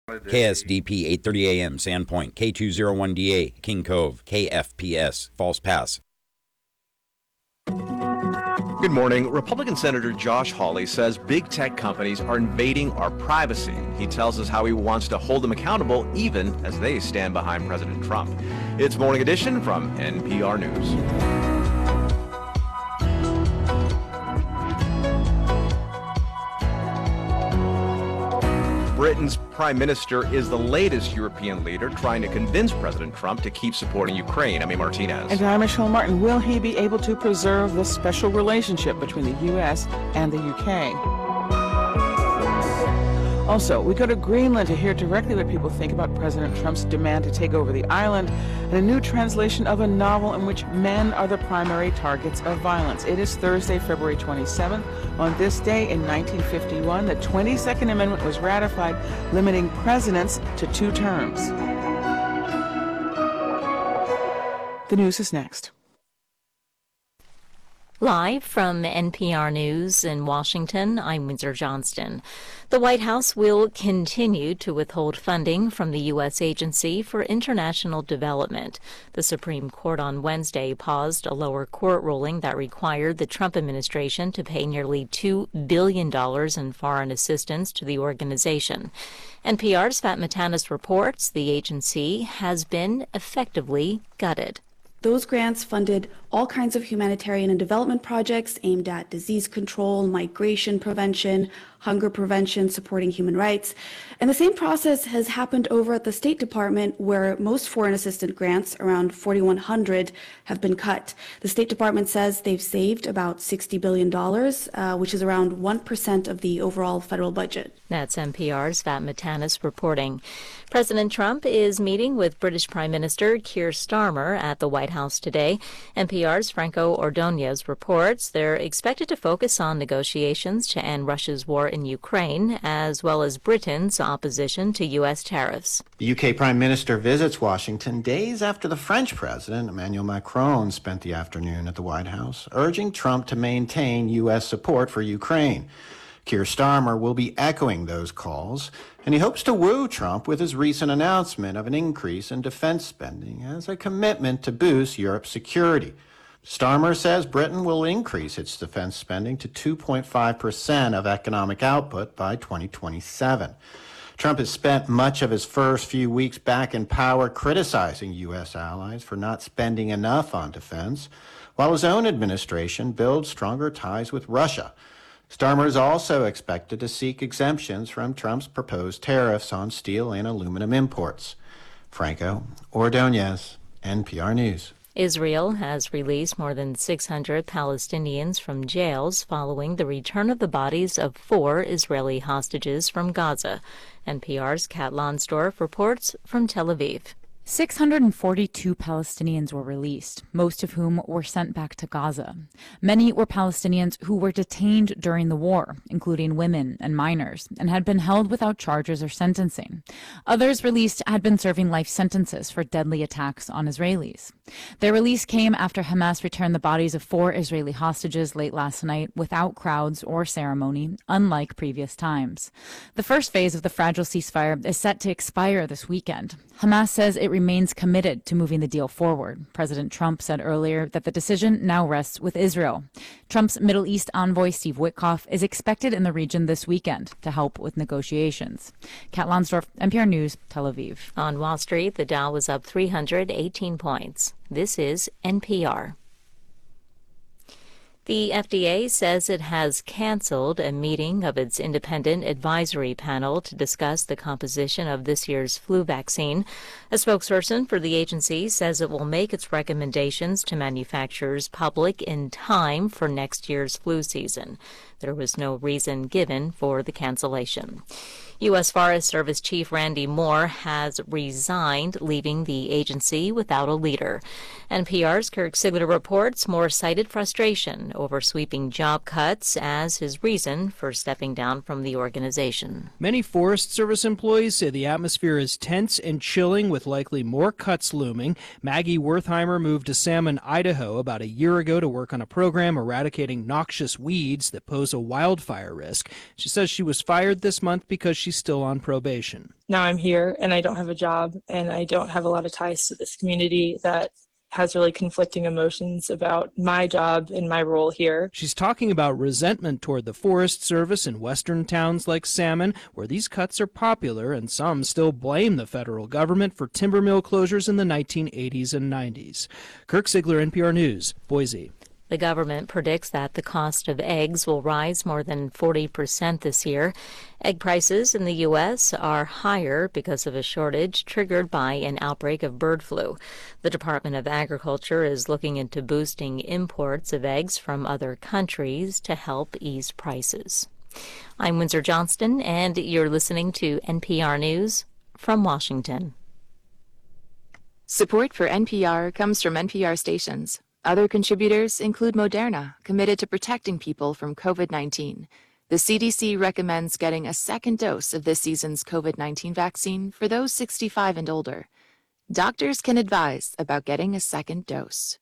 KSDP 8:30 a.m. Sandpoint, K201DA, King Cove, KFPS, False Pass. Good morning. Republican Senator Josh Hawley says big tech companies are invading our privacy. He tells us how he wants to hold them accountable even as they stand behind President Trump. It's Morning Edition from NPR News. Britain's prime minister is the latest European leader trying to convince President Trump to keep supporting Ukraine. Amy Martinez. And I'm Michelle Martin. Will he be able to preserve the special relationship between the U.S. and the U.K.? Also, we go to Greenland to hear directly what people think about President Trump's demand to take over the island and a new translation of a novel in which men are the primary targets of violence. It is Thursday, February 27th. On this day in 1951, the 22nd Amendment was ratified, limiting presidents to 2 terms. The news is next. Live from NPR News in Washington, I'm Windsor Johnston. The White House will continue to withhold funding from the U.S. Agency for International Development. The Supreme Court on Wednesday paused a lower court ruling that required the Trump administration to pay nearly $2 billion in foreign assistance to the organization. NPR's Fat Matanis reports the agency has been effectively gutted. Those grants funded all kinds of humanitarian and development projects aimed at disease control, migration prevention, hunger prevention, supporting human rights. And the same process has happened over at the State Department, where most foreign assistance grants, around 4,100, have been cut. The State Department says they've saved about $60 billion, which is around 1% of the overall federal budget. That's NPR's Fat Matanis reporting. President Trump is meeting with British Prime Minister Keir Starmer at the White House today. NPR's Franco Ordonez reports they're expected to focus on negotiations to end Russia's war in Ukraine, as well as Britain's opposition to U.S. tariffs. The UK Prime Minister visits Washington days after the French President, Emmanuel Macron, spent the afternoon at the White House, urging Trump to maintain U.S. support for Ukraine. Keir Starmer will be echoing those calls, and he hopes to woo Trump with his recent announcement of an increase in defense spending as a commitment to boost Europe's security. Starmer says Britain will increase its defense spending to 2.5% of economic output by 2027. Trump has spent much of his first few weeks back in power criticizing U.S. allies for not spending enough on defense, while his own administration builds stronger ties with Russia. Starmer is also expected to seek exemptions from Trump's proposed tariffs on steel and aluminum imports. Franco Ordonez, NPR News. Israel has released more than 600 Palestinians from jails following the return of the bodies of 4 Israeli hostages from Gaza. NPR's Kat Lonsdorf reports from Tel Aviv. 642 Palestinians were released, most of whom were sent back to Gaza. Many were Palestinians who were detained during the war, including women and minors, and had been held without charges or sentencing. Others released had been serving life sentences for deadly attacks on Israelis. Their release came after Hamas returned the bodies of 4 Israeli hostages late last night without crowds or ceremony, unlike previous times. The first phase of the fragile ceasefire is set to expire this weekend. Hamas says it remains committed to moving the deal forward. President Trump said earlier that the decision now rests with Israel. Trump's Middle East envoy Steve Witkoff is expected in the region this weekend to help with negotiations. Kat Lonsdorf, NPR News, Tel Aviv. On Wall Street, the Dow was up 318 points. This is NPR. The FDA says it has canceled a meeting of its independent advisory panel to discuss the composition of this year's flu vaccine. A spokesperson for the agency says it will make its recommendations to manufacturers public in time for next year's flu season. There was no reason given for the cancellation. U.S. Forest Service Chief Randy Moore has resigned, leaving the agency without a leader. NPR's Kirk Sigler reports Moore cited frustration over sweeping job cuts as his reason for stepping down from the organization. Many Forest Service employees say the atmosphere is tense and chilling, with likely more cuts looming. Maggie Wertheimer moved to Salmon, Idaho about a year ago to work on a program eradicating noxious weeds that pose was a wildfire risk. She says she was fired this month because she's still on probation. Now I'm here and I don't have a job and I don't have a lot of ties to this community that has really conflicting emotions about my job and my role here. She's talking about resentment toward the Forest Service in western towns like Salmon, where these cuts are popular, and some still blame the federal government for timber mill closures in the 1980s and 90s. Kirk Ziegler, NPR News, Boise. The government predicts that the cost of eggs will rise more than 40% this year. Egg prices in the U.S. are higher because of a shortage triggered by an outbreak of bird flu. The Department of Agriculture is looking into boosting imports of eggs from other countries to help ease prices. I'm Windsor Johnston, and you're listening to NPR News from Washington. Support for NPR comes from NPR stations. Other contributors include Moderna, committed to protecting people from COVID-19. The CDC recommends getting a second dose of this season's COVID-19 vaccine for those 65 and older. Doctors can advise about getting a second dose.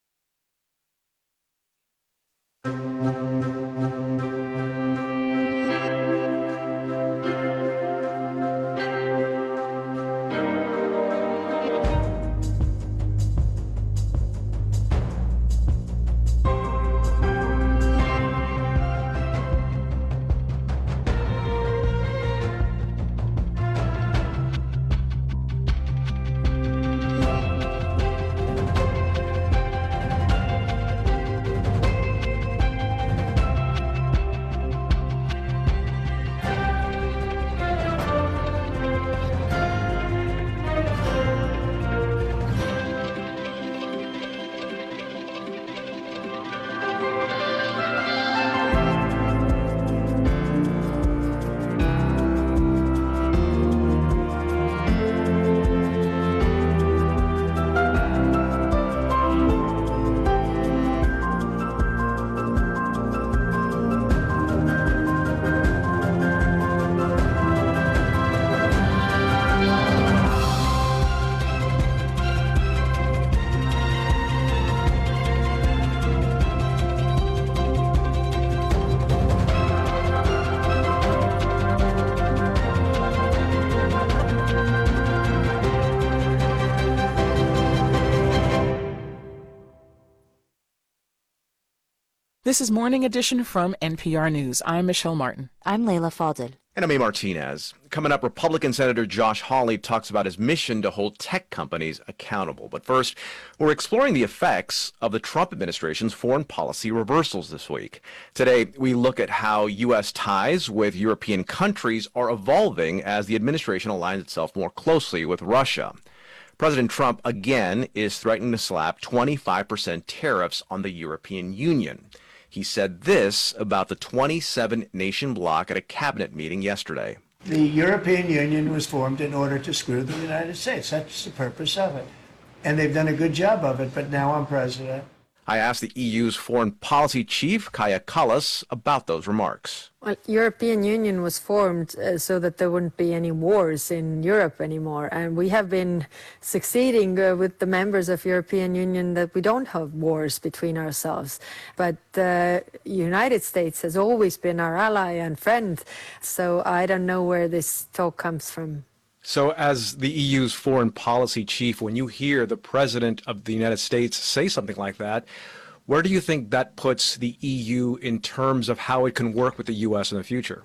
This is Morning Edition from NPR News. I'm Michelle Martin. I'm Layla Fadel. And I'm A. Martinez. Coming up, Republican Senator Josh Hawley talks about his mission to hold tech companies accountable. But first, we're exploring the effects of the Trump administration's foreign policy reversals this week. Today, we look at how U.S. ties with European countries are evolving as the administration aligns itself more closely with Russia. President Trump, again, is threatening to slap 25% tariffs on the European Union. He said this about the 27-nation bloc at a cabinet meeting yesterday. The European Union was formed in order to screw the United States. That's the purpose of it. And they've done a good job of it, but now I'm president. I asked the EU's foreign policy chief, Kaja Kallas, about those remarks. Well, European Union was formed so that there wouldn't be any wars in Europe anymore. And we have been succeeding with the members of European Union that we don't have wars between ourselves. But the United States has always been our ally and friend. So I don't know where this talk comes from. So as the EU's foreign policy chief, when you hear the president of the United States say something like that, where do you think that puts the EU in terms of how it can work with the U.S. in the future?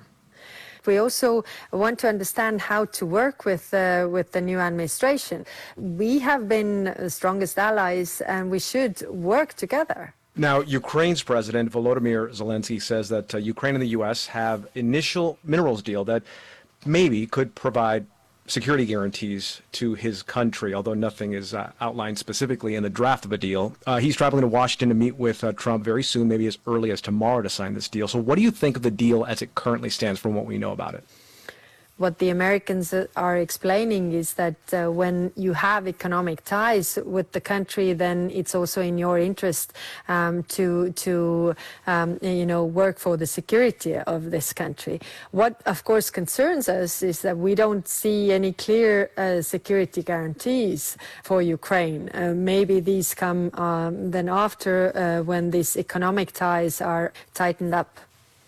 We also want to understand how to work with the new administration. We have been the strongest allies and we should work together. Now, Ukraine's president, Volodymyr Zelensky, says that Ukraine and the U.S. have initial minerals deal that maybe could provide security guarantees to his country, although nothing is outlined specifically in the draft of a deal. He's traveling to Washington to meet with Trump very soon, maybe as early as tomorrow, to sign this deal. So what do you think of the deal as it currently stands from what we know about it? What the Americans are explaining is that when you have economic ties with the country, then it's also in your interest to work for the security of this country. What, of course, concerns us is that we don't see any clear security guarantees for Ukraine. Maybe these come then after when these economic ties are tightened up.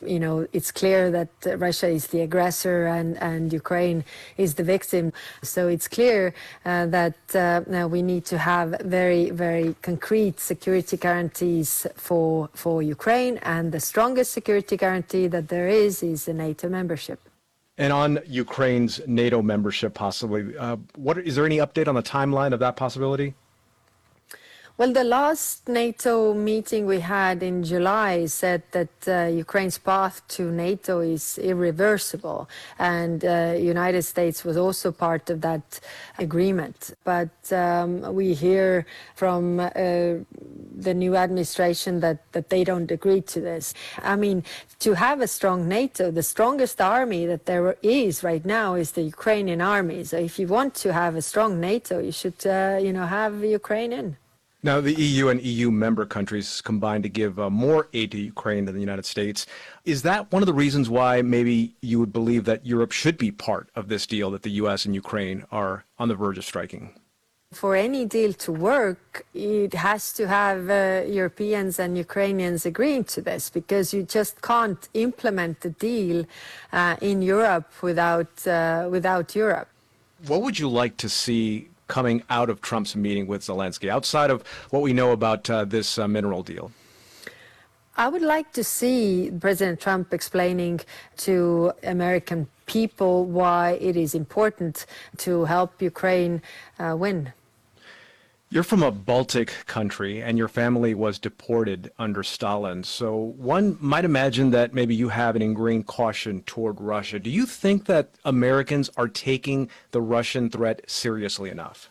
it's clear that Russia is the aggressor and Ukraine is the victim. So it's clear that now we need to have very, very concrete security guarantees for Ukraine, and the strongest security guarantee that there is the NATO membership. And on Ukraine's NATO membership, possibly, is there any update on the timeline of that possibility? Well, the last NATO meeting we had in July said that Ukraine's path to NATO is irreversible, and United States was also part of that agreement. But we hear from the new administration that they don't agree to this. I mean, to have a strong NATO, the strongest army that there is right now is the Ukrainian army. So if you want to have a strong NATO, you should, have Ukraine in. Now, the EU and EU member countries combined to give more aid to Ukraine than the United States. Is that one of the reasons why maybe you would believe that Europe should be part of this deal that the U.S. and Ukraine are on the verge of striking? For any deal to work, it has to have Europeans and Ukrainians agreeing to this, because you just can't implement the deal in Europe without Europe. What would you like to see coming out of Trump's meeting with Zelensky, outside of what we know about this mineral deal? I would like to see President Trump explaining to American people why it is important to help Ukraine win. You're from a Baltic country, and your family was deported under Stalin. So one might imagine that maybe you have an ingrained caution toward Russia. Do you think that Americans are taking the Russian threat seriously enough?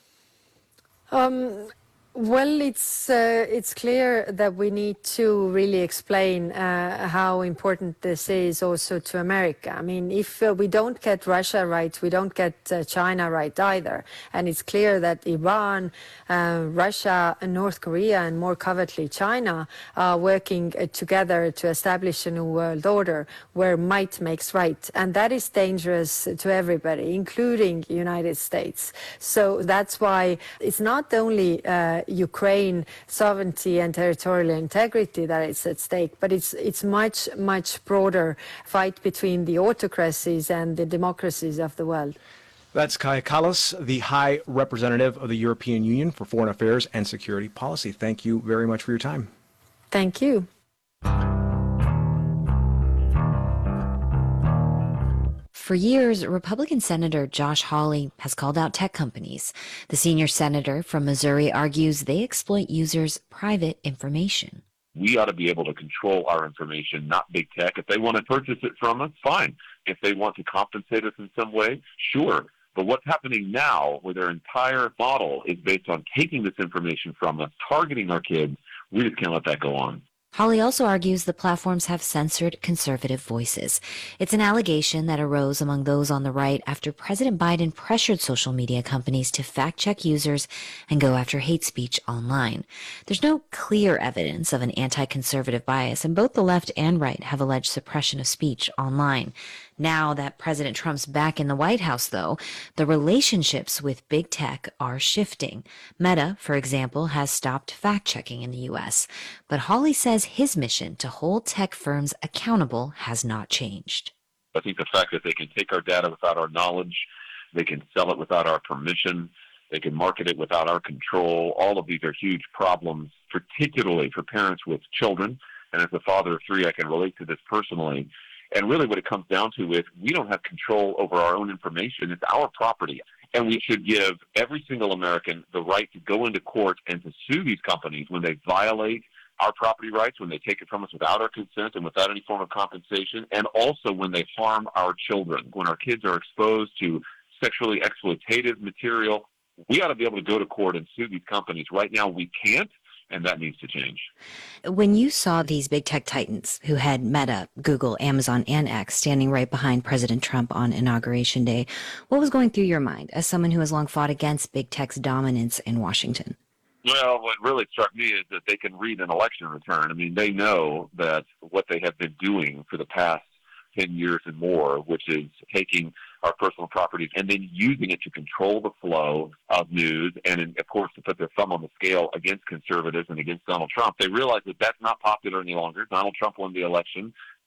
Well, it's clear that we need to really explain how important this is also to America. I mean, if we don't get Russia right, we don't get China right either. And it's clear that Iran, Russia, and North Korea, and more covertly China, are working together to establish a new world order where might makes right. And that is dangerous to everybody, including the United States. So that's why it's not only Ukraine sovereignty and territorial integrity that is at stake, but it's much broader fight between the autocracies and the democracies of the world. That's Kaja Kallas, the High Representative of the European Union for Foreign Affairs and Security Policy. Thank you very much for your time. Thank you. For years, Republican Senator Josh Hawley has called out tech companies. The senior senator from Missouri argues they exploit users' private information. We ought to be able to control our information, not big tech. If they want to purchase it from us, fine. If they want to compensate us in some way, sure. But what's happening now, where their entire model is based on taking this information from us, targeting our kids, we just can't let that go on. Hawley also argues the platforms have censored conservative voices. It's an allegation that arose among those on the right after President Biden pressured social media companies to fact-check users and go after hate speech online. There's no clear evidence of an anti-conservative bias, and both the left and right have alleged suppression of speech online. Now that President Trump's back in the White House, though, the relationships with big tech are shifting. Meta, for example, has stopped fact-checking in the U.S., but Hawley says his mission to hold tech firms accountable has not changed. I think the fact that they can take our data without our knowledge, they can sell it without our permission, they can market it without our control, all of these are huge problems, particularly for parents with children. And as a father of three, I can relate to this personally. And really what it comes down to is we don't have control over our own information. It's our property. And we should give every single American the right to go into court and to sue these companies when they violate our property rights, when they take it from us without our consent and without any form of compensation, and also when they harm our children, when our kids are exposed to sexually exploitative material. We ought to be able to go to court and sue these companies. Right now we can't. And that needs to change. When you saw these big tech titans who had Meta, Google, Amazon, and X standing right behind President Trump on Inauguration Day, what was going through your mind as someone who has long fought against big tech's dominance in Washington? Well, what really struck me is that they can read an election return. I mean, they know that what they have been doing for the past 10 years and more, which is taking our personal properties and then using it to control the flow of news and, of course, to put their thumb on the scale against conservatives and against Donald Trump. They realize that that's not popular any longer. Donald Trump won the election.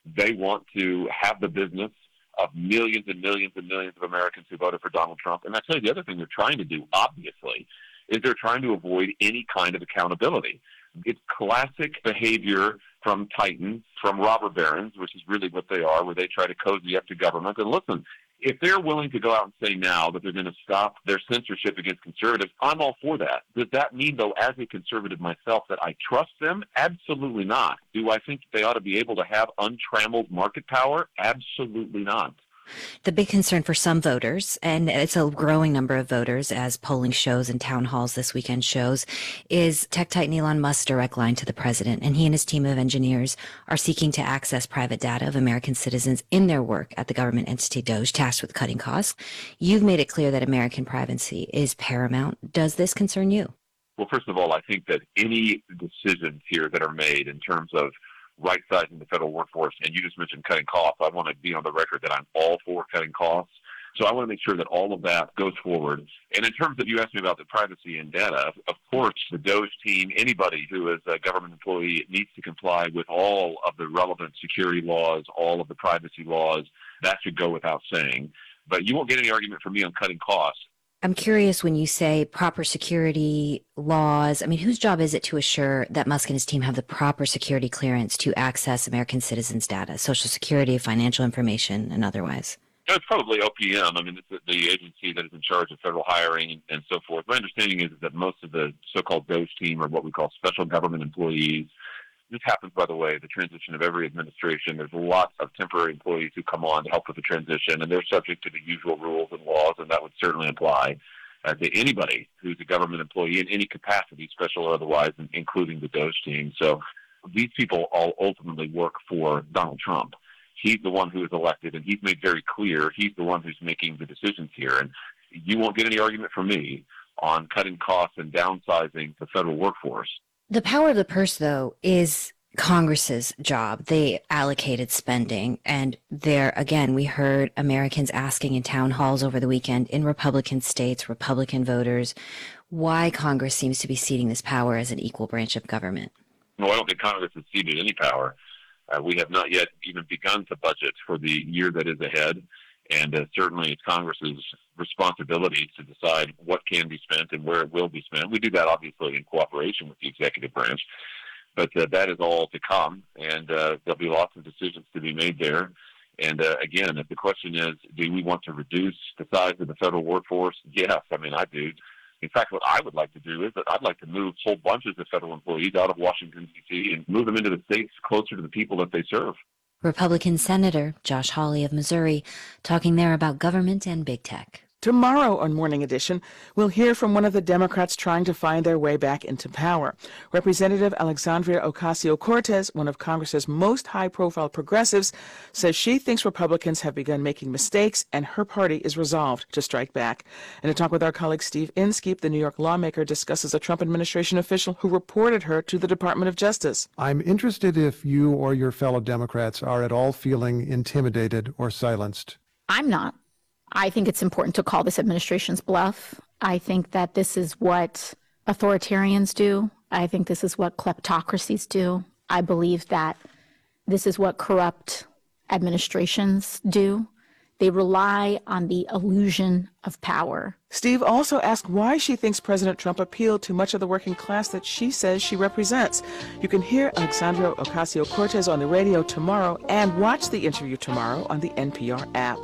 They want to have the business of millions and millions and millions of Americans who voted for Donald Trump. And I tell you, the other thing they're trying to do, obviously, is they're trying to avoid any kind of accountability. It's classic behavior from titans, from robber barons, which is really what they are, where they try to cozy up to government. And listen, if they're willing to go out and say now that they're going to stop their censorship against conservatives, I'm all for that. Does that mean, though, as a conservative myself, that I trust them? Absolutely not. Do I think they ought to be able to have untrammeled market power? Absolutely not. The big concern for some voters, and it's a growing number of voters as polling shows and town halls this weekend shows, is tech titan Elon Musk's direct line to the president. And he and his team of engineers are seeking to access private data of American citizens in their work at the government entity DOGE, tasked with cutting costs. You've made it clear that American privacy is paramount. Does this concern you? Well, first of all, I think that any decisions here that are made in terms of right-sizing the federal workforce, and you just mentioned cutting costs. I want to be on the record that I'm all for cutting costs. So I want to make sure that all of that goes forward. And in terms of, you asked me about the privacy and data, of course, the DOGE team, anybody who is a government employee needs to comply with all of the relevant security laws, all of the privacy laws. That should go without saying. But you won't get any argument from me on cutting costs. I'm curious, when you say proper security laws, I mean, whose job is it to assure that Musk and his team have the proper security clearance to access American citizens' data, Social Security, financial information, and otherwise? It's probably OPM. I mean, it's the agency that is in charge of federal hiring and so forth. My understanding is that most of the so-called DOGE team are what we call special government employees. This happens, by the way, the transition of every administration. There's lots of temporary employees who come on to help with the transition, and they're subject to the usual rules and laws, and that would certainly apply to anybody who's a government employee in any capacity, special or otherwise, including the DOGE team. So these people all ultimately work for Donald Trump. He's the one who is elected, and he's made very clear he's the one who's making the decisions here. And you won't get any argument from me on cutting costs and downsizing the federal workforce. The power of the purse, though, is Congress's job. They allocated spending, and there, again, we heard Americans asking in town halls over the weekend in Republican states, Republican voters, why Congress seems to be ceding this power as an equal branch of government. No, I don't think Congress has ceded any power. We have not yet even begun to budget for the year that is ahead. And certainly it's Congress's responsibility to decide what can be spent and where it will be spent. We do that, obviously, in cooperation with the executive branch. But that is all to come, and there'll be lots of decisions to be made there. And again, if the question is, do we want to reduce the size of the federal workforce? Yes, I mean, I do. In fact, what I would like to do is that I'd like to move whole bunches of federal employees out of Washington, D.C. and move them into the states closer to the people that they serve. Republican Senator Josh Hawley of Missouri talking there about government and big tech. Tomorrow on Morning Edition, we'll hear from one of the Democrats trying to find their way back into power. Representative Alexandria Ocasio-Cortez, one of Congress's most high-profile progressives, says she thinks Republicans have begun making mistakes and her party is resolved to strike back. And to talk with our colleague Steve Inskeep, the New York lawmaker discusses a Trump administration official who reported her to the Department of Justice. I'm interested if you or your fellow Democrats are at all feeling intimidated or silenced. I'm not. I think it's important to call this administration's bluff. I think that this is what authoritarians do. I think this is what kleptocracies do. I believe that this is what corrupt administrations do. They rely on the illusion of power. Steve also asked why she thinks President Trump appealed to much of the working class that she says she represents. You can hear Alexandria Ocasio-Cortez on the radio tomorrow and watch the interview tomorrow on the NPR app.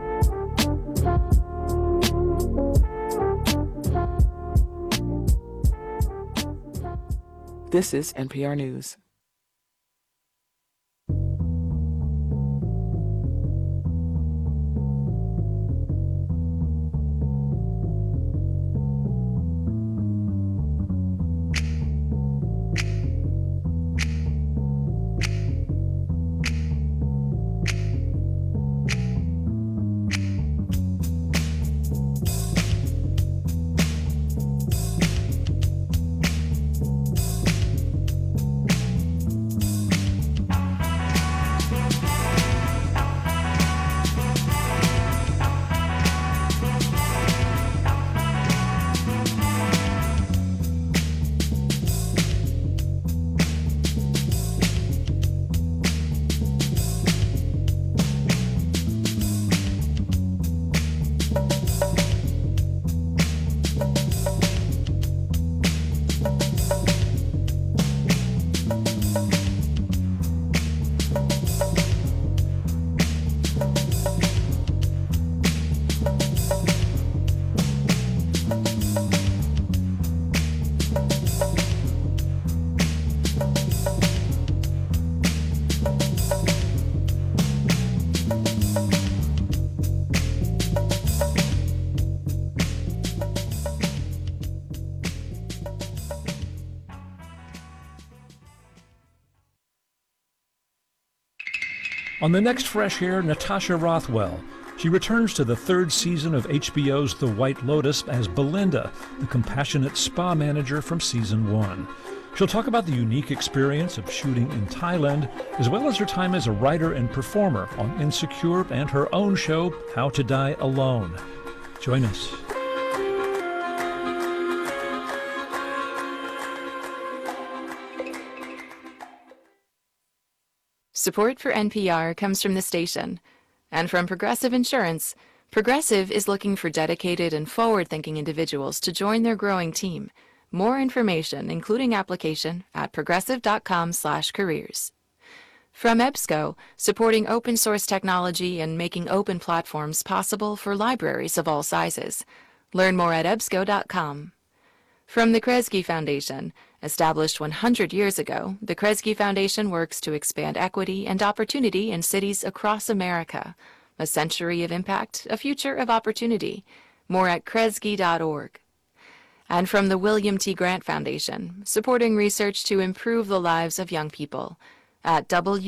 This is NPR News. On the next Fresh Air, Natasha Rothwell. She returns to the third season of HBO's The White Lotus as Belinda, the compassionate spa manager from season 1. She'll talk about the unique experience of shooting in Thailand, as well as her time as a writer and performer on Insecure and her own show, How to Die Alone. Join us. Support for NPR comes from the station and from Progressive Insurance. Progressive is looking for dedicated and forward-thinking individuals to join their growing team. More information, including application, at progressive.com/careers. From EBSCO, supporting open source technology and making open platforms possible for libraries of all sizes. Learn more at ebsco.com. From the Kresge Foundation, established 100 years ago, the Kresge Foundation works to expand equity and opportunity in cities across America. A century of impact, a future of opportunity. More at kresge.org. And from the William T. Grant Foundation, supporting research to improve the lives of young people at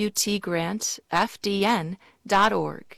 wtgrantfdn.org.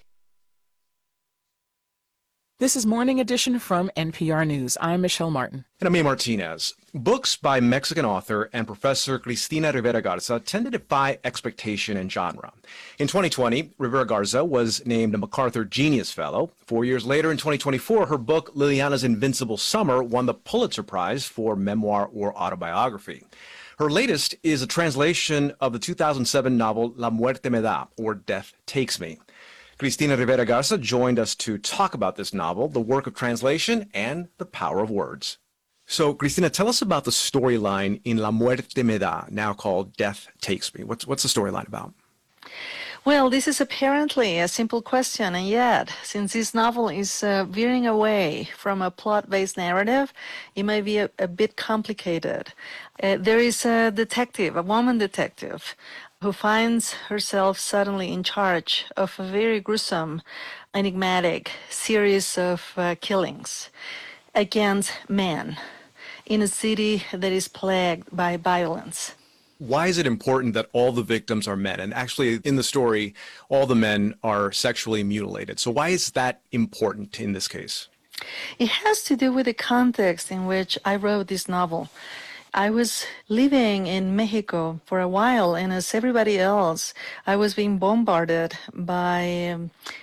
This is Morning Edition from NPR News. I'm Michelle Martin. And I'm A. Martinez. Books by Mexican author and professor Cristina Rivera Garza tend to defy expectation and genre. In 2020, Rivera Garza was named a MacArthur Genius Fellow. 4 years later, in 2024, her book Liliana's Invincible Summer won the Pulitzer Prize for memoir or autobiography. Her latest is a translation of the 2007 novel La Muerte Me Da, or Death Takes Me. Cristina Rivera Garza joined us to talk about this novel, the work of translation, and the power of words. So, Cristina, tell us about the storyline in La Muerte Me Da, now called Death Takes Me. What's the storyline about? Well, this is apparently a simple question, and yet, since this novel is veering away from a plot-based narrative, it may be a bit complicated. There is a detective, a woman detective, who finds herself suddenly in charge of a very gruesome, enigmatic series of killings against men in a city that is plagued by violence. Why is it important that all the victims are men? And actually, in the story, all the men are sexually mutilated. So why is that important in this case? It has to do with the context in which I wrote this novel. I was living in Mexico for a while, and as everybody else, I was being bombarded by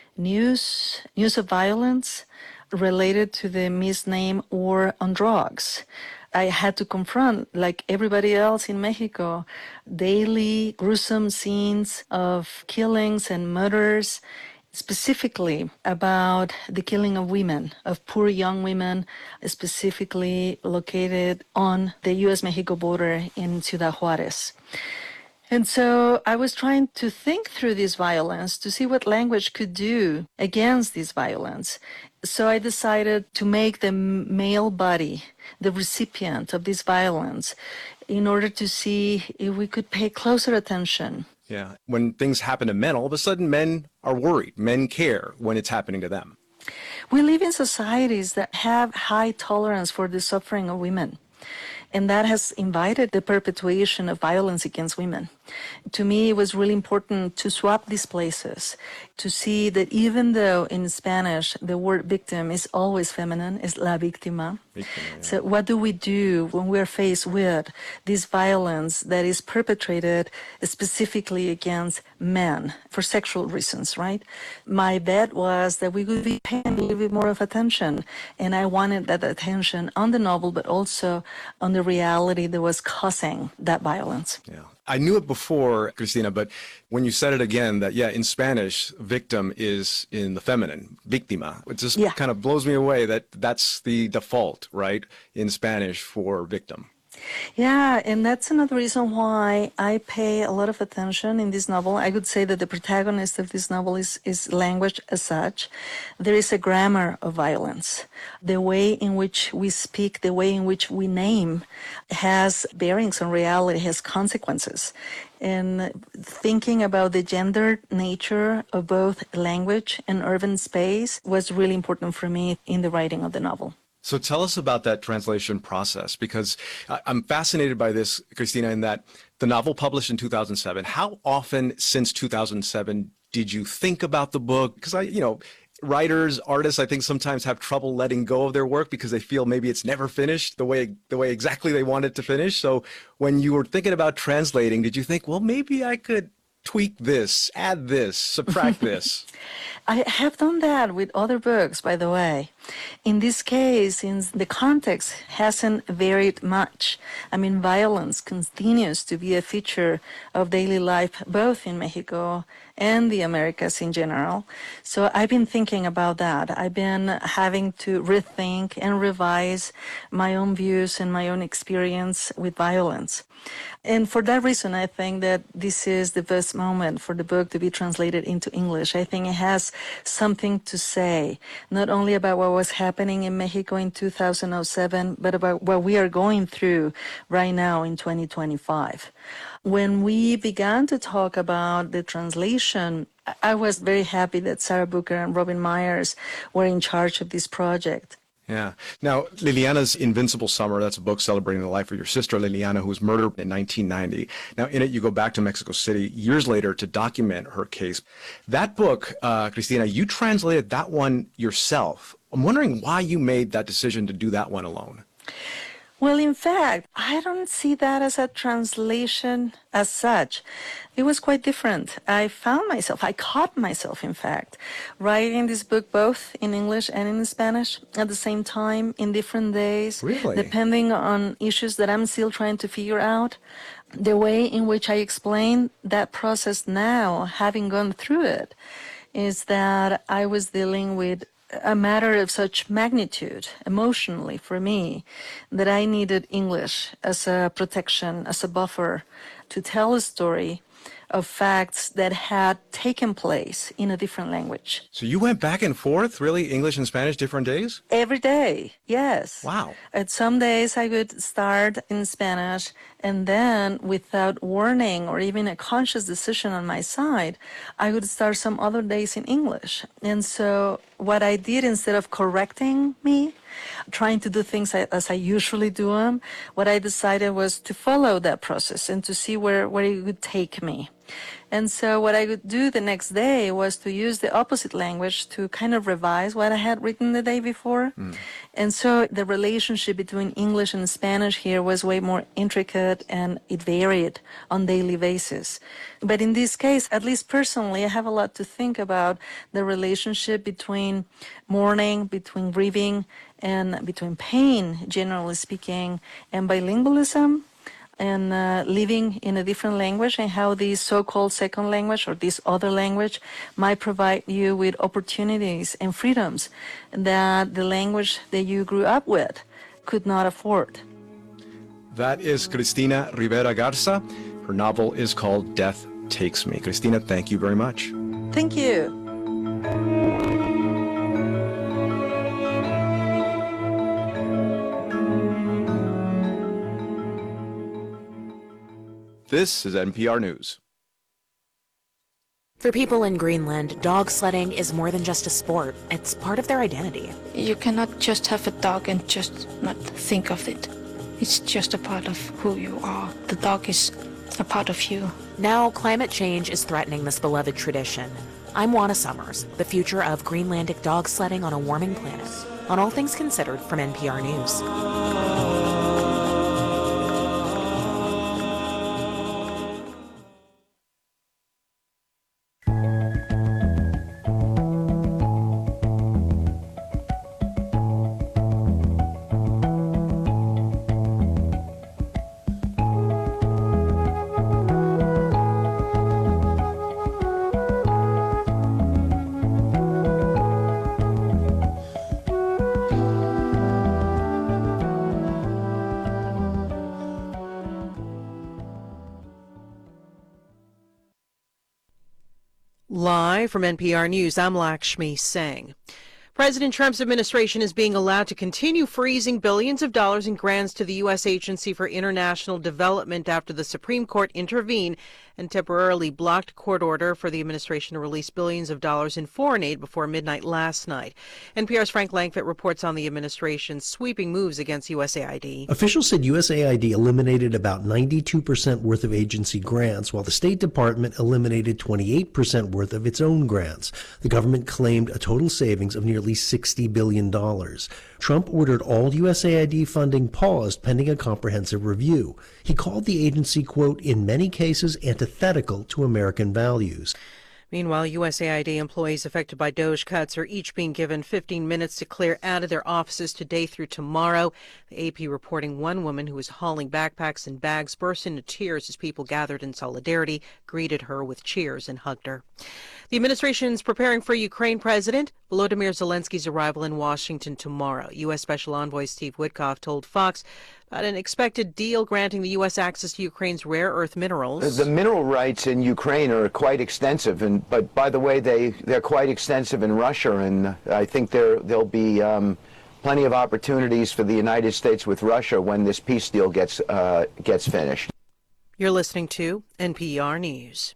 news of violence related to the misnamed war on drugs. I had to confront, like everybody else in Mexico, daily gruesome scenes of killings and murders, specifically about the killing of women, of poor young women, specifically located on the U.S.-Mexico border in Ciudad Juarez. And so I was trying to think through this violence to see what language could do against this violence. So I decided to make the male body the recipient of this violence in order to see if we could pay closer attention. Yeah. When things happen to men, all of a sudden men are worried. Men care when it's happening to them. We live in societies that have high tolerance for the suffering of women. And that has invited the perpetuation of violence against women. To me, it was really important to swap these places, to see that even though in Spanish the word victim is always feminine, is la víctima. So what do we do when we're faced with this violence that is perpetrated specifically against men for sexual reasons, right? My bet was that we would be paying a little bit more of attention, and I wanted that attention on the novel, but also on the reality that was causing that violence. Yeah. I knew it before, Cristina, but when you said it again, that, in Spanish, victim is in the feminine, víctima. It just kind of blows me away that that's the default, right, in Spanish for victim. Yeah, and that's another reason why I pay a lot of attention in this novel. I would say that the protagonist of this novel is language as such. There is a grammar of violence. The way in which we speak, the way in which we name has bearings on reality, has consequences. And thinking about the gendered nature of both language and urban space was really important for me in the writing of the novel. So tell us about that translation process, because I'm fascinated by this, Cristina, in that the novel published in 2007, how often since 2007 did you think about the book? Because writers, artists, I think sometimes have trouble letting go of their work because they feel maybe it's never finished the way exactly they want it to finish. So when you were thinking about translating, did you think, well, maybe I could tweak this, add this, subtract this? I have done that with other books, by the way. In this case, since the context hasn't varied much, violence continues to be a feature of daily life, both in Mexico and the Americas in general. So I've been thinking about that. I've been having to rethink and revise my own views and my own experience with violence. And for that reason, I think that this is the best moment for the book to be translated into English. I think it has something to say, not only about what was happening in Mexico in 2007, but about what we are going through right now in 2025. When we began to talk about the translation, I was very happy that Sarah Booker and Robin Myers were in charge of this project. Yeah. Now, Liliana's Invincible Summer, that's a book celebrating the life of your sister, Liliana, who was murdered in 1990. Now, in it, you go back to Mexico City years later to document her case. That book, Cristina, you translated that one yourself. I'm wondering why you made that decision to do that one alone. Well, in fact, I don't see that as a translation as such. It was quite different. I caught myself, in fact, writing this book both in English and in Spanish at the same time in different days, really? Depending on issues that I'm still trying to figure out. The way in which I explain that process now, having gone through it, is that I was dealing with a matter of such magnitude emotionally for me that I needed English as a protection, as a buffer to tell a story of facts that had taken place in a different language. So you went back and forth, really, English and Spanish, different days? Every day, yes. Wow. At some days I would start in Spanish, and then without warning or even a conscious decision on my side, I would start some other days in English. And so what I did, instead of correcting me, trying to do things as I usually do them, what I decided was to follow that process and to see where it would take me. And so what I would do the next day was to use the opposite language to kind of revise what I had written the day before. And so the relationship between English and Spanish here was way more intricate, and it varied on daily basis. But in this case, at least personally, I have a lot to think about the relationship between mourning, between grieving, and between pain, generally speaking, and bilingualism, and living in a different language, and how this so-called second language or this other language might provide you with opportunities and freedoms that the language that you grew up with could not afford. That is Cristina Rivera Garza. Her novel is called Death Takes Me. Cristina, thank you very much. Thank you. This is NPR News. For people in Greenland, dog sledding is more than just a sport. It's part of their identity. You cannot just have a dog and just not think of it. It's just a part of who you are. The dog is a part of you. Now, climate change is threatening this beloved tradition. I'm Juana Summers, the future of Greenlandic dog sledding on a warming planet. On All Things Considered from NPR News. Live from NPR News, I'm Lakshmi Singh. President Trump's administration is being allowed to continue freezing billions of dollars in grants to the U.S. Agency for International Development after the Supreme Court intervened and temporarily blocked a court order for the administration to release billions of dollars in foreign aid before midnight last night. NPR's Frank Langfitt reports on the administration's sweeping moves against USAID. Officials said USAID eliminated about 92% worth of agency grants, while the State Department eliminated 28% worth of its own grants. The government claimed a total savings of nearly $60 billion. Trump ordered all USAID funding paused pending a comprehensive review. He called the agency, quote, in many cases antithetical to American values. Meanwhile, USAID employees affected by DOGE cuts are each being given 15 minutes to clear out of their offices today through tomorrow. The AP reporting one woman who was hauling backpacks and bags burst into tears as people gathered in solidarity, greeted her with cheers, and hugged her. The administration is preparing for Ukraine President Volodymyr Zelensky's arrival in Washington tomorrow. U.S. Special Envoy Steve Witkoff told Fox about an expected deal granting the U.S. access to Ukraine's rare earth minerals. The mineral rights in Ukraine are quite extensive, but by the way, they're quite extensive in Russia, and I think there'll be plenty of opportunities for the United States with Russia when this peace deal gets finished. You're listening to NPR News.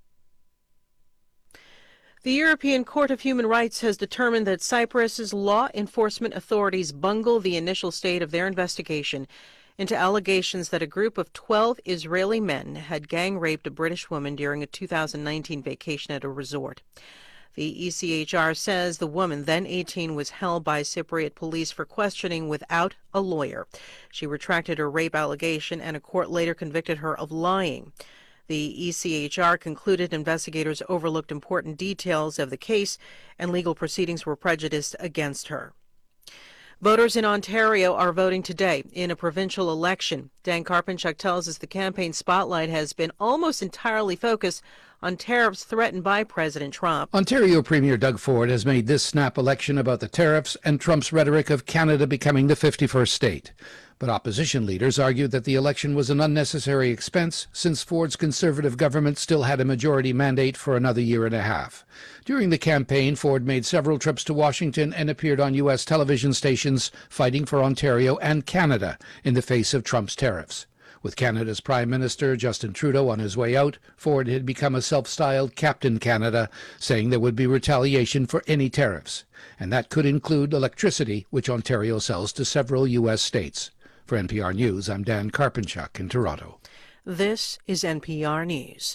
The European Court of Human Rights has determined that Cyprus's law enforcement authorities bungled the initial stage of their investigation into allegations that a group of 12 Israeli men had gang raped a British woman during a 2019 vacation at a resort. The ECHR says the woman, then 18, was held by Cypriot police for questioning without a lawyer. She retracted her rape allegation, and a court later convicted her of lying. The ECHR concluded investigators overlooked important details of the case and legal proceedings were prejudiced against her. Voters in Ontario are voting today in a provincial election. Dan Karpenchuk tells us the campaign spotlight has been almost entirely focused on tariffs threatened by President Trump. Ontario Premier Doug Ford has made this snap election about the tariffs and Trump's rhetoric of Canada becoming the 51st state. But opposition leaders argued that the election was an unnecessary expense since Ford's Conservative government still had a majority mandate for another year and a half. During the campaign, Ford made several trips to Washington and appeared on U.S. television stations fighting for Ontario and Canada in the face of Trump's tariffs. With Canada's Prime Minister Justin Trudeau on his way out, Ford had become a self-styled Captain Canada, saying there would be retaliation for any tariffs. And that could include electricity, which Ontario sells to several U.S. states. For NPR News, I'm Dan Karpenchuk in Toronto. This is NPR News.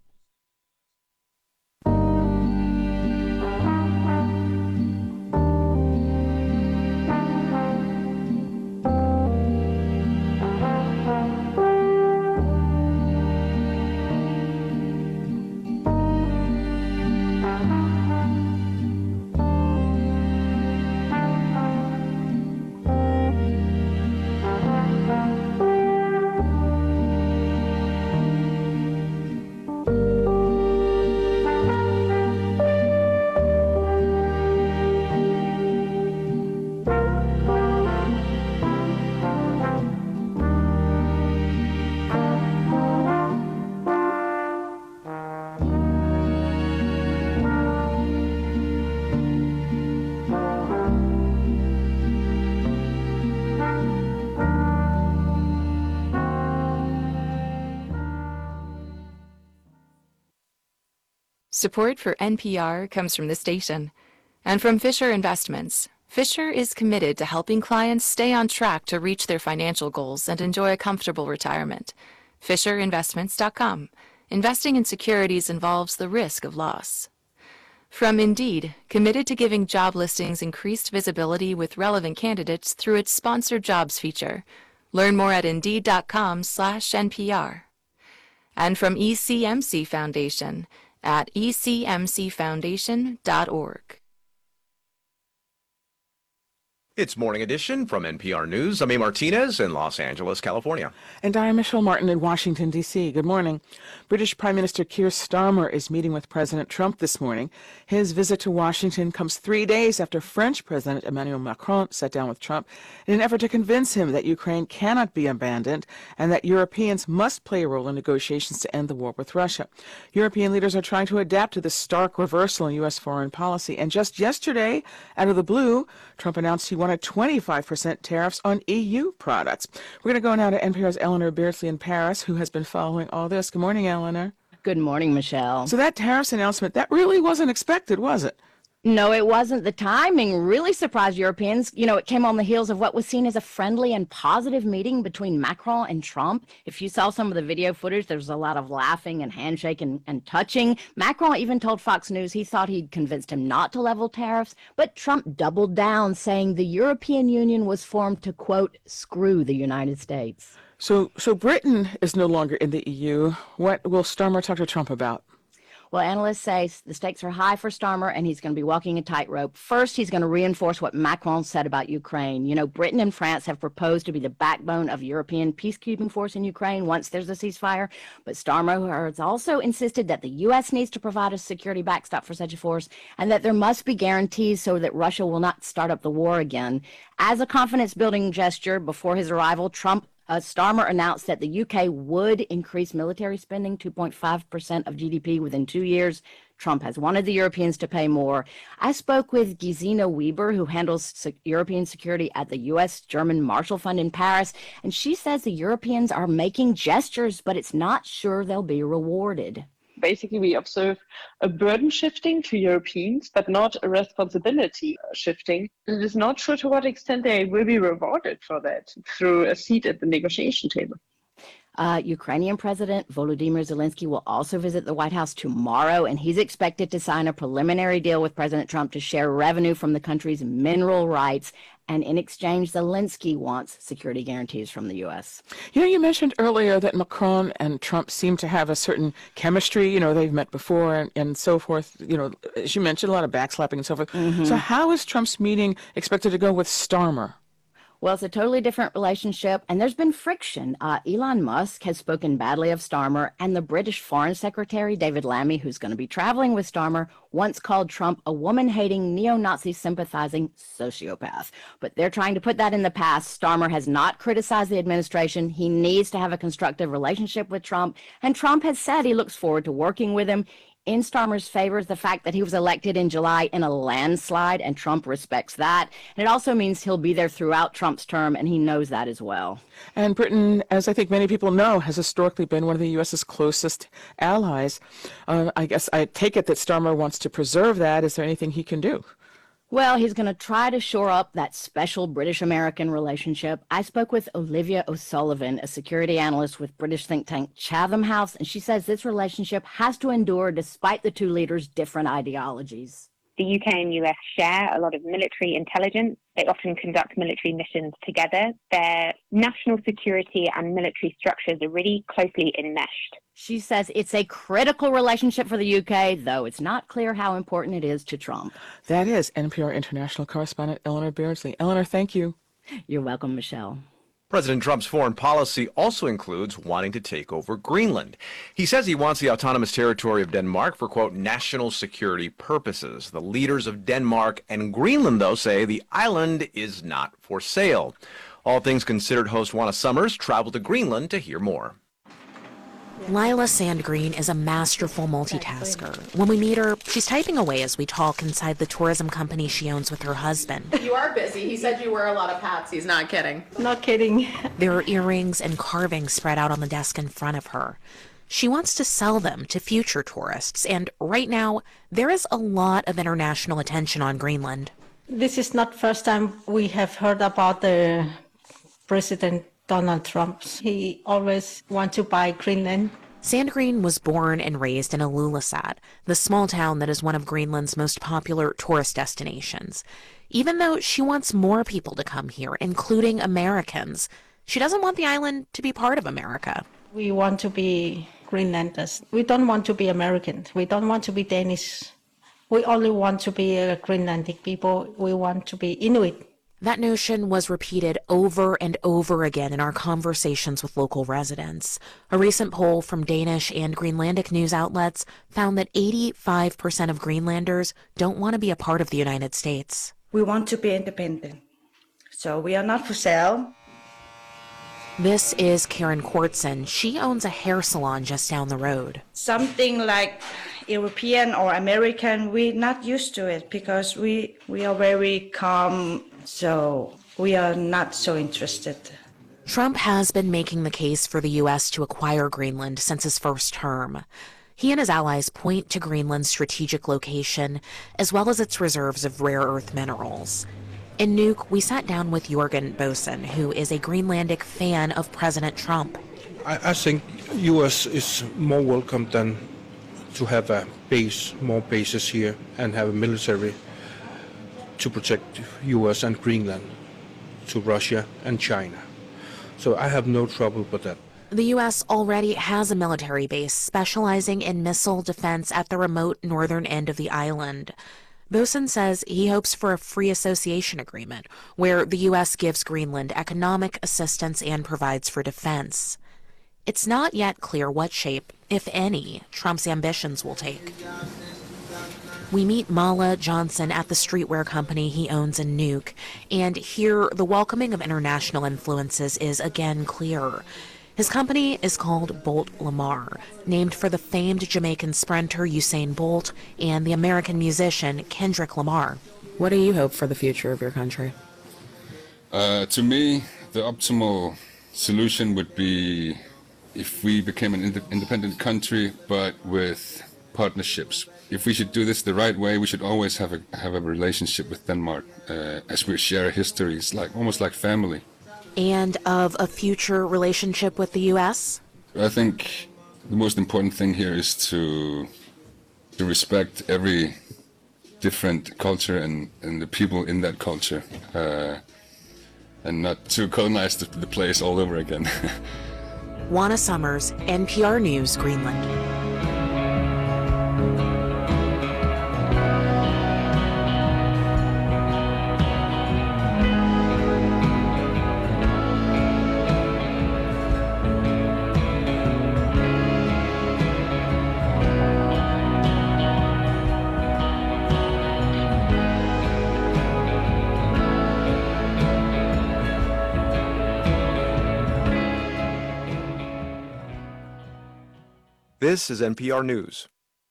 Support for NPR comes from the station and from Fisher Investments. Fisher is committed to helping clients stay on track to reach their financial goals and enjoy a comfortable retirement. FisherInvestments.com. Investing in securities involves the risk of loss. From Indeed, committed to giving job listings increased visibility with relevant candidates through its sponsored jobs feature. Learn more at Indeed.com/NPR. And from ECMC Foundation at ecmcfoundation.org. It's Morning Edition from NPR News. I'm A. Martinez in Los Angeles, California. And I'm Michelle Martin in Washington, D.C. Good morning. British Prime Minister Keir Starmer is meeting with President Trump this morning. His visit to Washington comes 3 days after French President Emmanuel Macron sat down with Trump in an effort to convince him that Ukraine cannot be abandoned and that Europeans must play a role in negotiations to end the war with Russia. European leaders are trying to adapt to this stark reversal in U.S. foreign policy. And just yesterday, out of the blue, Trump announced he wanted 25% tariffs on EU products. We're going to go now to NPR's Eleanor Beardsley in Paris, who has been following all this. Good morning, Eleanor. Good morning, Michelle. So that tariffs announcement, that really wasn't expected, was it? No, it wasn't. The timing really surprised Europeans. You know, it came on the heels of what was seen as a friendly and positive meeting between Macron and Trump. If you saw some of the video footage, there was a lot of laughing and handshaking and touching. Macron even told Fox News he thought he'd convinced him not to level tariffs, but Trump doubled down, saying the European Union was formed to, quote, screw the United States. So Britain is no longer in the EU. What will Starmer talk to Trump about? Well, analysts say the stakes are high for Starmer, and he's going to be walking a tightrope. First, he's going to reinforce what Macron said about Ukraine. You know, Britain and France have proposed to be the backbone of European peacekeeping force in Ukraine once there's a ceasefire. But Starmer has also insisted that the U.S. needs to provide a security backstop for such a force, and that there must be guarantees so that Russia will not start up the war again. As a confidence-building gesture before his arrival, Starmer announced that the UK would increase military spending 2.5% of GDP within 2 years. Trump has wanted the Europeans to pay more. I spoke with Gesine Weber, who handles European security at the U.S.-German Marshall Fund in Paris, and she says the Europeans are making gestures, but it's not sure they'll be rewarded. Basically, we observe a burden shifting to Europeans, but not a responsibility shifting. It is not sure to what extent they will be rewarded for that through a seat at the negotiation table. Ukrainian President Volodymyr Zelensky will also visit the White House tomorrow, and he's expected to sign a preliminary deal with President Trump to share revenue from the country's mineral rights. And in exchange, Zelensky wants security guarantees from the U.S. You know, you mentioned earlier that Macron and Trump seem to have a certain chemistry. You know, they've met before and so forth. You know, as you mentioned, a lot of backslapping and so forth. Mm-hmm. So how is Trump's meeting expected to go with Starmer? Well, it's a totally different relationship, and there's been friction. Elon Musk has spoken badly of Starmer, and the British Foreign Secretary, David Lammy, who's going to be traveling with Starmer, once called Trump a woman-hating, neo-Nazi sympathizing sociopath. But they're trying to put that in the past. Starmer has not criticized the administration. He needs to have a constructive relationship with Trump, and Trump has said he looks forward to working with him. In Starmer's favor is the fact that he was elected in July in a landslide, and Trump respects that. And it also means he'll be there throughout Trump's term, and he knows that as well. And Britain, as I think many people know, has historically been one of the U.S.'s closest allies. I guess I take it that Starmer wants to preserve that. Is there anything he can do? Well, he's going to try to shore up that special British-American relationship. I spoke with Olivia O'Sullivan, a security analyst with British think tank Chatham House, and she says this relationship has to endure despite the two leaders' different ideologies. The UK and US share a lot of military intelligence. They often conduct military missions together. Their national security and military structures are really closely enmeshed. She says it's a critical relationship for the UK, though it's not clear how important it is to Trump. That is NPR international correspondent Eleanor Beardsley. Eleanor, thank you. You're welcome, Michelle. President Trump's foreign policy also includes wanting to take over Greenland. He says he wants the autonomous territory of Denmark for, quote, national security purposes. The leaders of Denmark and Greenland, though, say the island is not for sale. All Things Considered host Juana Summers traveled to Greenland to hear more. Lila Sandgreen is a masterful multitasker. When we meet her, she's typing away as we talk inside the tourism company she owns with her husband. You are busy. He said you wear a lot of hats. He's not kidding. Not kidding. There are earrings and carvings spread out on the desk in front of her. She wants to sell them to future tourists, and right now, there is a lot of international attention on Greenland. This is not first time we have heard about the President Donald Trump. He always wants to buy Greenland. Sandgreen was born and raised in Ilulissat, the small town that is one of Greenland's most popular tourist destinations. Even though she wants more people to come here, including Americans, she doesn't want the island to be part of America. We want to be Greenlanders. We don't want to be Americans. We don't want to be Danish. We only want to be Greenlandic people. We want to be Inuit. That notion was repeated over and over again in our conversations with local residents. A recent poll from Danish and Greenlandic news outlets found that 85% of Greenlanders don't want to be a part of the United States. We want to be independent, so we are not for sale. This is Karen Kortson. She owns a hair salon just down the road. Something like European or American, we're not used to it because we are very calm, so we are not so interested. Trump has been making the case for the U.S. to acquire Greenland since his first term. He and his allies point to Greenland's strategic location, as well as its reserves of rare earth minerals. In Nuuk, we sat down with Jorgen Bosen, who is a Greenlandic fan of President Trump. I think U.S. is more welcome than to have a base, more bases here, and have a military to protect U.S. and Greenland to Russia and China. So I have no trouble with that. The U.S. already has a military base specializing in missile defense at the remote northern end of the island. Bosen says he hopes for a free association agreement where the U.S. gives Greenland economic assistance and provides for defense. It's not yet clear what shape, if any, Trump's ambitions will take. We meet Mala Johnson at the streetwear company he owns in Nuuk, and here the welcoming of international influences is again clear. His company is called Bolt Lamar, named for the famed Jamaican sprinter Usain Bolt and the American musician Kendrick Lamar. What do you hope for the future of your country? To me, the optimal solution would be if we became an independent country, but with partnerships. If we should do this the right way, we should always have a relationship with Denmark, as we share a history. It's almost like family. And of a future relationship with the U.S.? I think the most important thing here is to respect every different culture and the people in that culture, and not to colonize the place all over again. Juana Summers, NPR News, Greenland. This is NPR News.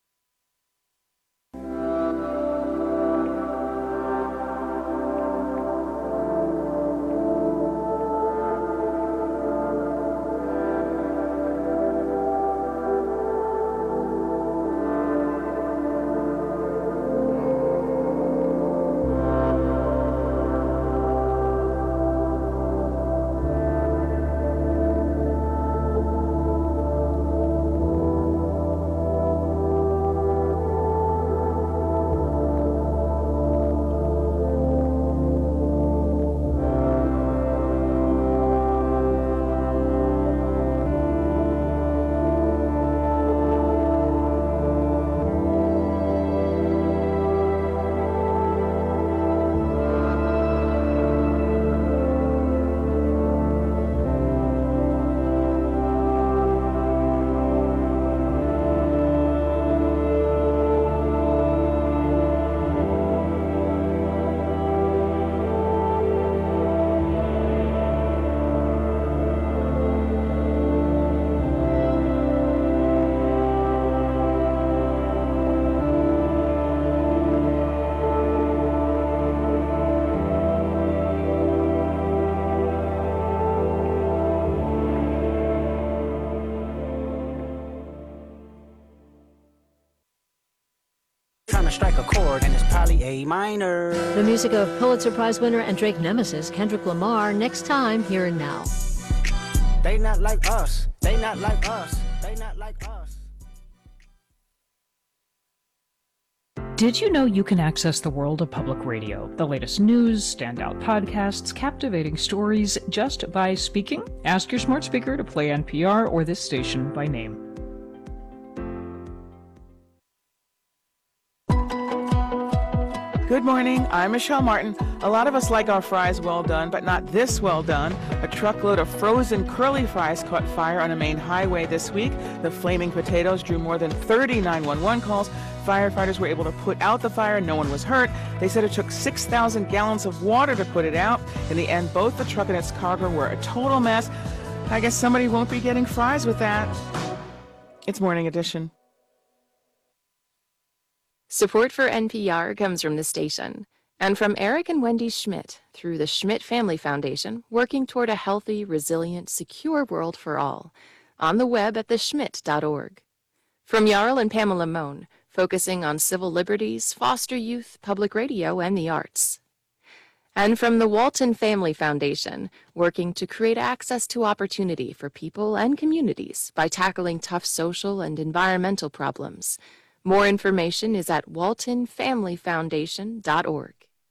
Strike a chord and it's probably A minor. The music of Pulitzer Prize winner and Drake nemesis Kendrick Lamar, next time, Here and Now. They not like us. They not like us. They not like us. Did you know you can access the world of public radio? The latest news, standout podcasts, captivating stories, just by speaking? Ask your smart speaker to play NPR or this station by name. Good morning, I'm Michelle Martin. A lot of us like our fries well done, but not this well done. A truckload of frozen curly fries caught fire on a main highway this week. The flaming potatoes drew more than 30 911 calls. Firefighters were able to put out the fire. No one was hurt. They said it took 6,000 gallons of water to put it out. In the end, both the truck and its cargo were a total mess. I guess somebody won't be getting fries with that. It's Morning Edition. Support for NPR comes from the station and from Eric and Wendy Schmidt through the Schmidt Family Foundation, working toward a healthy, resilient, secure world for all. On the web at theschmidt.org. From Jarl and Pamela Mohn, focusing on civil liberties, foster youth, public radio, and the arts. And from the Walton Family Foundation, working to create access to opportunity for people and communities by tackling tough social and environmental problems. More information is at waltonfamilyfoundation.org.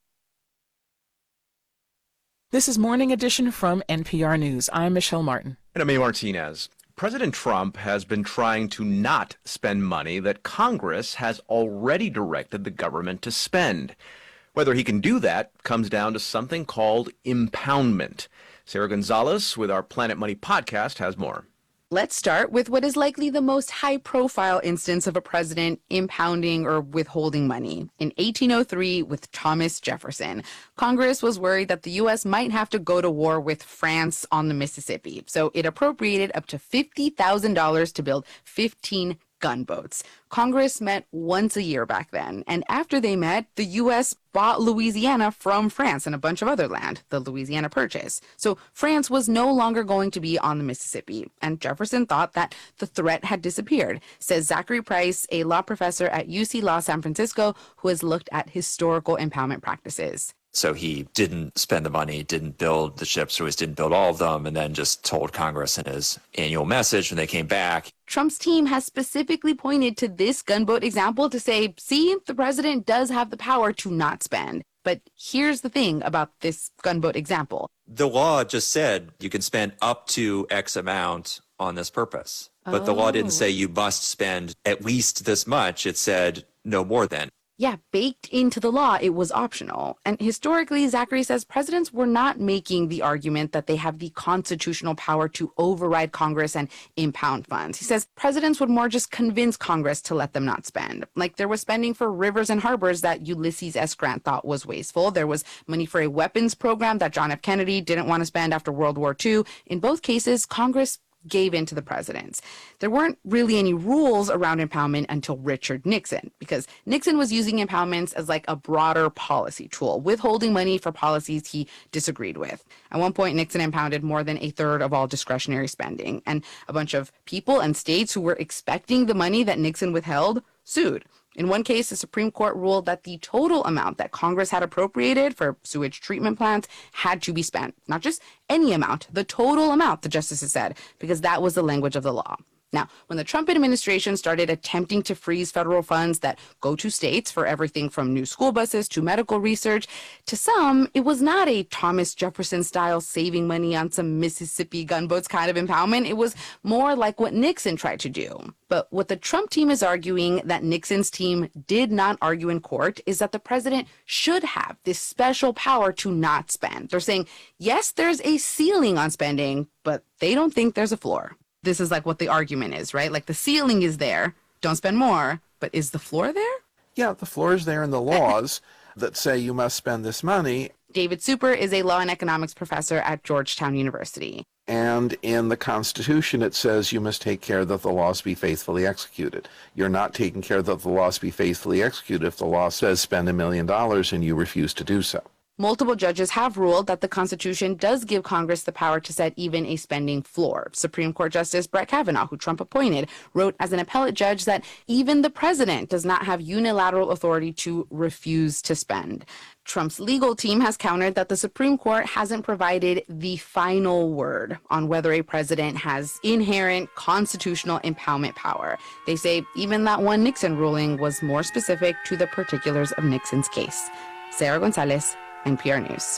This is Morning Edition from NPR News. I'm Michelle Martin. And I'm A. Martinez. President Trump has been trying to not spend money that Congress has already directed the government to spend. Whether he can do that comes down to something called impoundment. Sarah Gonzalez with our Planet Money podcast has more. Let's start with what is likely the most high-profile instance of a president impounding or withholding money. In 1803, with Thomas Jefferson, Congress was worried that the U.S. might have to go to war with France on the Mississippi, so it appropriated up to $50,000 to build 15 gunboats. Congress met once a year back then, and after they met, the U.S. bought Louisiana from France and a bunch of other land, the Louisiana Purchase. So France was no longer going to be on the Mississippi, and Jefferson thought that the threat had disappeared, says Zachary Price, a law professor at UC Law San Francisco, who has looked at historical impoundment practices. So he didn't spend the money, didn't build the ships, or at least didn't build all of them, and then just told Congress in his annual message when they came back. Trump's team has specifically pointed to this gunboat example to say, see, the president does have the power to not spend. But here's the thing about this gunboat example. The law just said you can spend up to X amount on this purpose. But the law didn't say you must spend at least this much. It said no more than. Yeah, baked into the law, it was optional. And historically, Zachary says presidents were not making the argument that they have the constitutional power to override Congress and impound funds. He says presidents would more just convince Congress to let them not spend. Like there was spending for rivers and harbors that Ulysses S. Grant thought was wasteful. There was money for a weapons program that John F. Kennedy didn't want to spend after World War II. In both cases, Congress gave in to the presidents. There weren't really any rules around impoundment until Richard Nixon, because Nixon was using impoundments as like a broader policy tool, withholding money for policies he disagreed with. At one point, Nixon impounded more than a third of all discretionary spending, and a bunch of people and states who were expecting the money that Nixon withheld sued. In one case, the Supreme Court ruled that the total amount that Congress had appropriated for sewage treatment plants had to be spent. Not just any amount, the total amount, the justices said, because that was the language of the law. Now, when the Trump administration started attempting to freeze federal funds that go to states for everything from new school buses to medical research, to some, it was not a Thomas Jefferson-style saving money on some Mississippi gunboats kind of impoundment. It was more like what Nixon tried to do. But what the Trump team is arguing that Nixon's team did not argue in court is that the president should have this special power to not spend. They're saying, yes, there's a ceiling on spending, but they don't think there's a floor. This is like what the argument is, right? Like the ceiling is there, don't spend more, but is the floor there? Yeah, the floor is there in the laws that say you must spend this money. David Super is a law and economics professor at Georgetown University. And in the Constitution, it says you must take care that the laws be faithfully executed. You're not taking care that the laws be faithfully executed if the law says spend $1 million and you refuse to do so. Multiple judges have ruled that the Constitution does give Congress the power to set even a spending floor. Supreme Court Justice Brett Kavanaugh, who Trump appointed, wrote as an appellate judge that even the president does not have unilateral authority to refuse to spend. Trump's legal team has countered that the Supreme Court hasn't provided the final word on whether a president has inherent constitutional impoundment power. They say even that one Nixon ruling was more specific to the particulars of Nixon's case. Sarah Gonzalez, NPR News.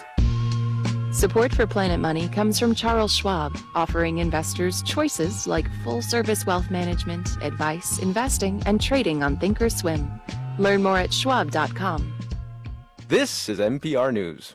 Support for Planet Money comes from Charles Schwab, offering investors choices like full-service wealth management, advice, investing, and trading on Thinkorswim. Learn more at schwab.com. This is NPR News.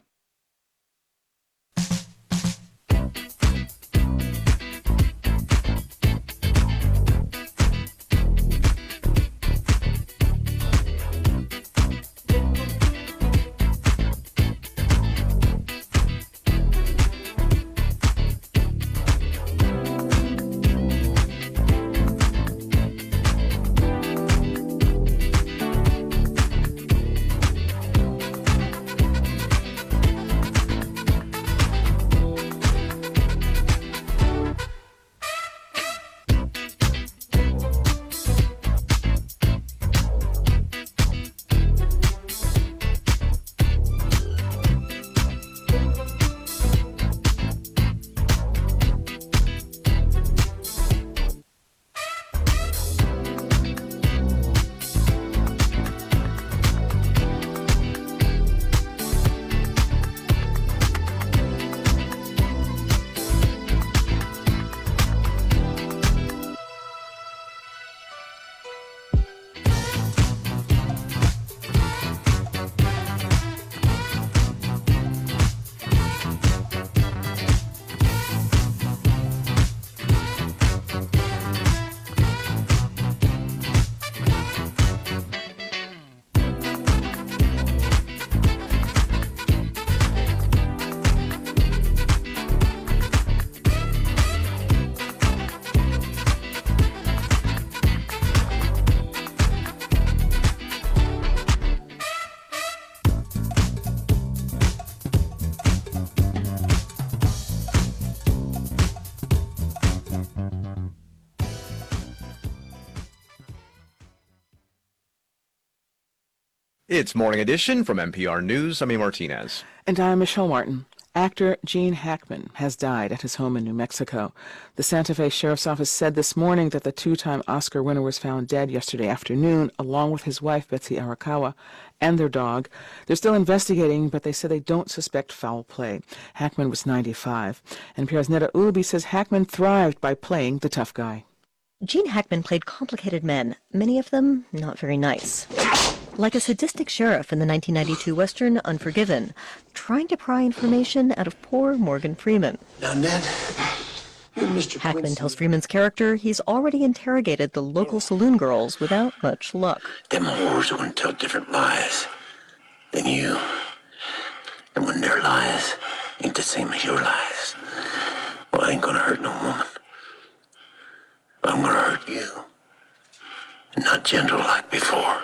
It's Morning Edition from NPR News. I'm A. Martinez. And I'm Michelle Martin. Actor Gene Hackman has died at his home in New Mexico. The Santa Fe Sheriff's Office said this morning that the two-time Oscar winner was found dead yesterday afternoon, along with his wife, Betsy Arakawa, and their dog. They're still investigating, but they said they don't suspect foul play. Hackman was 95. NPR's Neda Ulubi says Hackman thrived by playing the tough guy. Gene Hackman played complicated men, many of them not very nice. Like a sadistic sheriff in the 1992 Western Unforgiven, trying to pry information out of poor Morgan Freeman. Now, Ned, Mr. Hackman Quincy. tells Freeman's character he's already interrogated the local saloon girls without much luck. Them whores are going to tell different lies than you. And when their lies ain't the same as your lies, well, I ain't going to hurt no woman. I'm going to hurt you. And not gentle like before,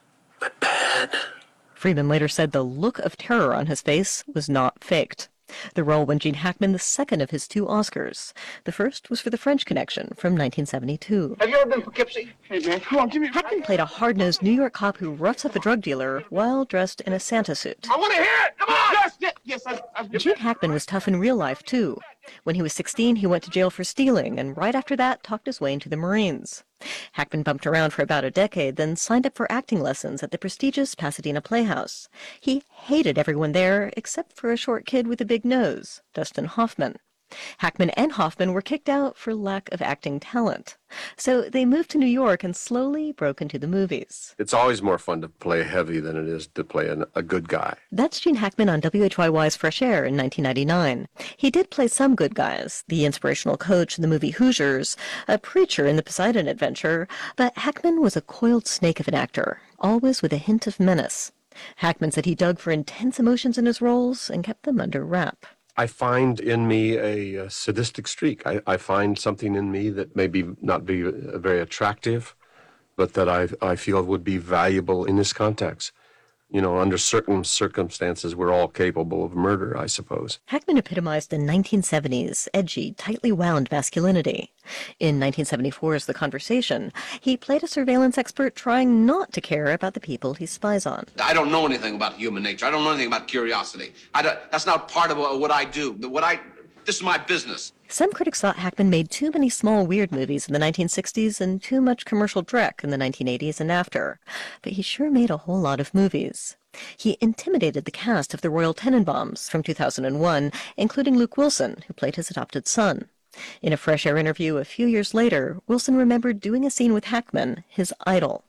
but bad. Freeman later said the look of terror on his face was not faked. The role won Gene Hackman the second of his two Oscars. The first was for The French Connection from 1972. Have you ever been Poughkeepsie? Hey, man, come on, give me... Hackman played a hard-nosed New York cop who roughs up a drug dealer while dressed in a Santa suit. I want to hear it! Come on! Yes, Gene Hackman was tough in real life, too. When he was 16, he went to jail for stealing, and right after that, talked his way into the Marines. Hackman bumped around for about a decade, then signed up for acting lessons at the prestigious Pasadena Playhouse. He hated everyone there, except for a short kid with a big nose, Dustin Hoffman. Hackman and Hoffman were kicked out for lack of acting talent. So they moved to New York and slowly broke into the movies. It's always more fun to play heavy than it is to play a good guy. That's Gene Hackman on WHYY's Fresh Air in 1999. He did play some good guys, the inspirational coach in the movie Hoosiers, a preacher in The Poseidon Adventure, but Hackman was a coiled snake of an actor, always with a hint of menace. Hackman said he dug for intense emotions in his roles and kept them under wrap. I find in me a sadistic streak. I find something in me that maybe not be very attractive, but that I feel would be valuable in this context. You know, under certain circumstances, we're all capable of murder, I suppose. Hackman epitomized the 1970s edgy, tightly wound masculinity. In 1974's The Conversation, he played a surveillance expert trying not to care about the people he spies on. I don't know anything about human nature. I don't know anything about curiosity. That's not part of what I do. This is my business. Some critics thought Hackman made too many small, weird movies in the 1960s and too much commercial dreck in the 1980s and after. But he sure made a whole lot of movies. He intimidated the cast of The Royal Tenenbaums from 2001, including Luke Wilson, who played his adopted son. In a Fresh Air interview a few years later, Wilson remembered doing a scene with Hackman, his idol.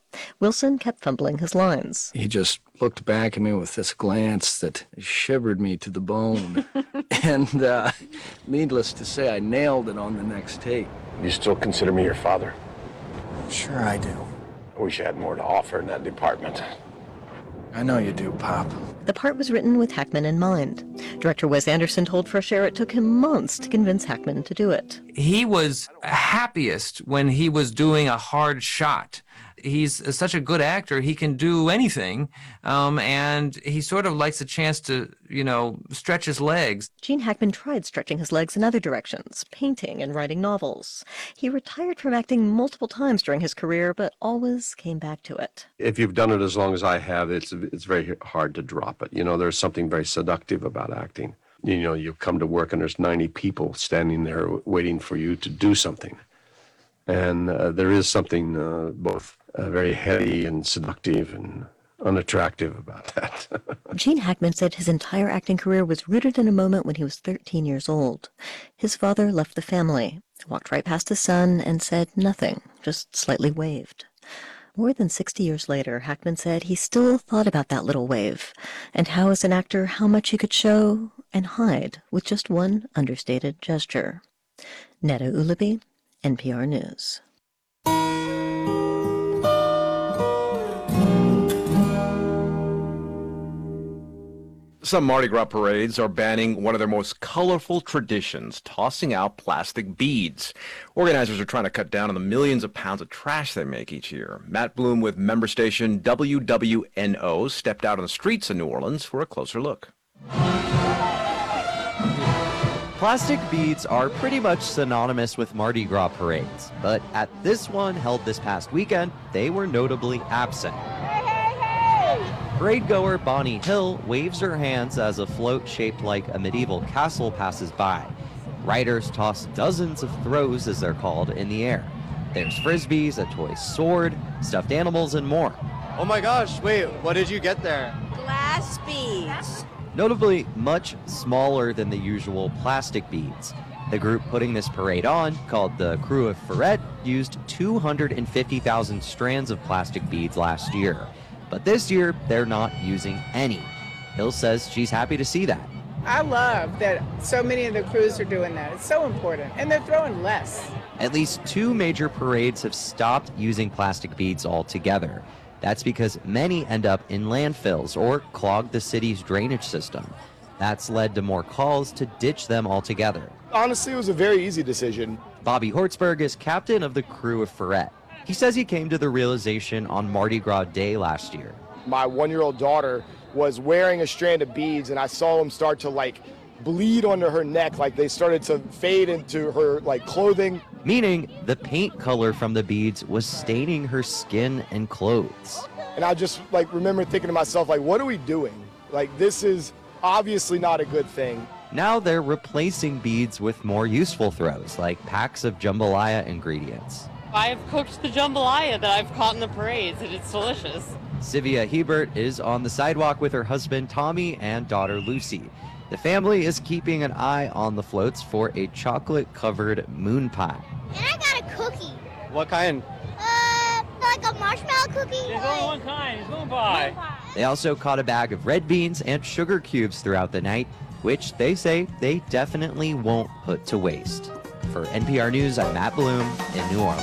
Wilson kept fumbling his lines. He just looked back at me with this glance that shivered me to the bone. And needless to say, I nailed it on the next take. You still consider me your father? Sure I do. I wish I had more to offer in that department. I know you do, Pop. The part was written with Hackman in mind. Director Wes Anderson told Fresh Air it took him months to convince Hackman to do it. He was happiest when he was doing a hard shot. He's such a good actor, he can do anything, and he sort of likes a chance to, stretch his legs. Gene Hackman tried stretching his legs in other directions, painting and writing novels. He retired from acting multiple times during his career, but always came back to it. If you've done it as long as I have, it's very hard to drop it. There's something very seductive about acting. You come to work and there's 90 people standing there waiting for you to do something. And there is something both very heady and seductive and unattractive about that. Gene Hackman said his entire acting career was rooted in a moment when he was 13 years old. His father left the family, walked right past his son, and said nothing, just slightly waved. More than 60 years later, Hackman said he still thought about that little wave, and how as an actor, how much he could show and hide with just one understated gesture. Netta Ulaby, NPR News. Some Mardi Gras parades are banning one of their most colorful traditions, tossing out plastic beads. Organizers are trying to cut down on the millions of pounds of trash they make each year. Matt Bloom with member station WWNO stepped out on the streets of New Orleans for a closer look. Plastic beads are pretty much synonymous with Mardi Gras parades, but at this one held this past weekend, they were notably absent. Parade goer Bonnie Hill waves her hands as a float shaped like a medieval castle passes by. Riders toss dozens of throws, as they're called, in the air. There's frisbees, a toy sword, stuffed animals, and more. Oh my gosh, wait, what did you get there? Glass beads. Notably much smaller than the usual plastic beads. The group putting this parade on, called the Crew of Ferret, used 250,000 strands of plastic beads last year. But this year, they're not using any. Hill says she's happy to see that. I love that so many of the crews are doing that. It's so important. And they're throwing less. At least 2 major parades have stopped using plastic beads altogether. That's because many end up in landfills or clog the city's drainage system. That's led to more calls to ditch them altogether. Honestly, it was a very easy decision. Bobby Hortzberg is captain of the Crew of Ferret. He says he came to the realization on Mardi Gras Day last year. My 1-year-old daughter was wearing a strand of beads, and I saw them start to bleed onto her neck, they started to fade into her clothing. Meaning the paint color from the beads was staining her skin and clothes. And I just remember thinking to myself, what are we doing? This is obviously not a good thing. Now they're replacing beads with more useful throws, like packs of jambalaya ingredients. I've cooked the jambalaya that I've caught in the parades, and it's delicious. Sylvia Hebert is on the sidewalk with her husband Tommy and daughter Lucy. The family is keeping an eye on the floats for a chocolate-covered moon pie. And I got a cookie. What kind? Like a marshmallow cookie. There's only one kind, it's moon pie. They also caught a bag of red beans and sugar cubes throughout the night, which they say they definitely won't put to waste. For NPR News, I'm Matt Bloom in New Orleans.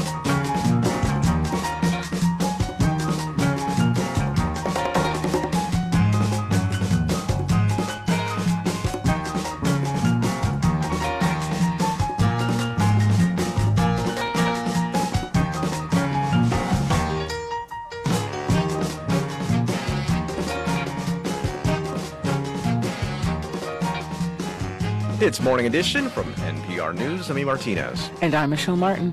It's Morning Edition from NPR News. I'm E. Martinez. And I'm Michelle Martin.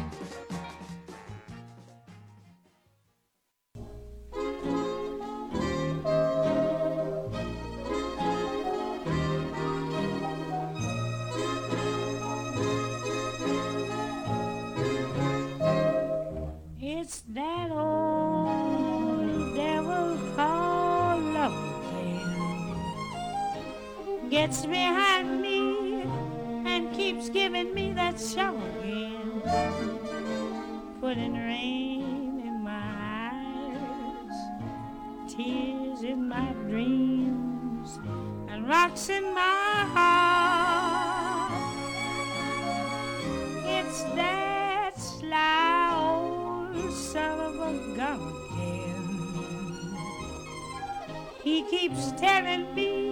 It's that old devil called love again. Gets behind me and keeps giving me that show again. Putting rain in my tears in my dreams and rocks in my heart. It's that sly old son of a gun again. He keeps telling me